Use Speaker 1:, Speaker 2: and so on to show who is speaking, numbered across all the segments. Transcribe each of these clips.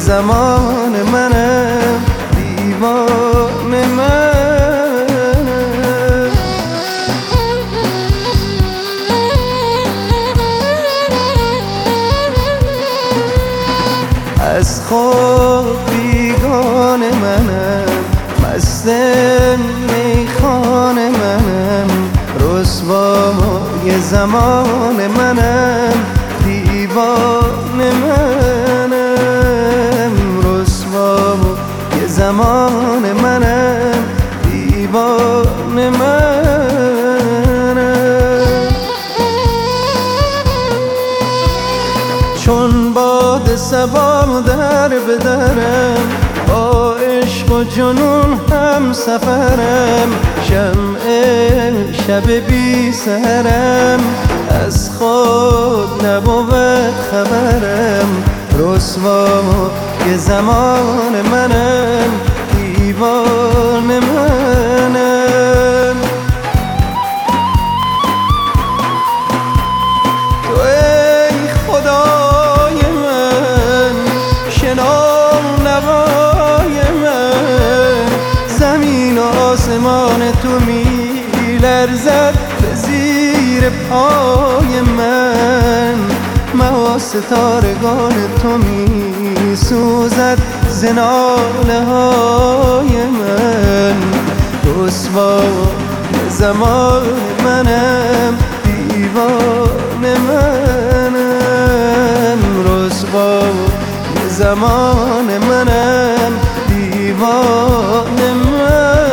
Speaker 1: زمان منم، دیوان منم. از خود بیگان منم، مست میخان منم، رسوای زمان منم، دیوان منم، رسوای زمان منم، دیوان منم. چون باد صبا در بدرم، با عشق و جنون هم سفرم، شمع شب بی سرم، از خود نبود خبرم، رسوای زمان منم، دیوان منم. تو ای خدای من، شنو نوای من، زمین و آسمان تو می لرزد به زیر پای من، ماه ستارگان تو می سوزد ز ناله های من، رسوای زمان منم، دیوان منم، رسوای زمان منم، دیوان منم.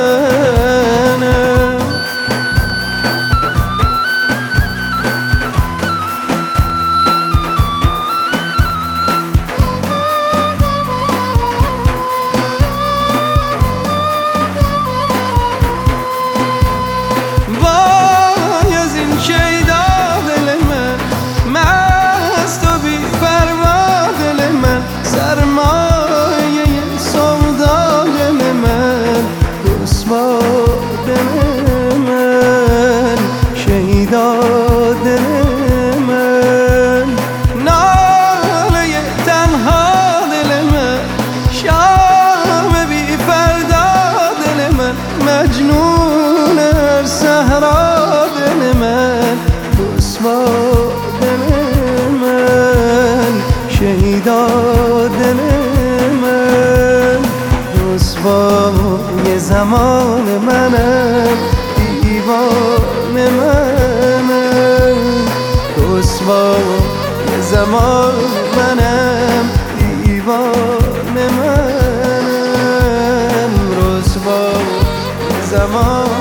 Speaker 1: مجنون هر صحرا دل من، رسوا دل من، شیدا دل من، رسوای زمان منم، دیوان منم، رسوای زمان منم، دیوان منم، رسوای زمان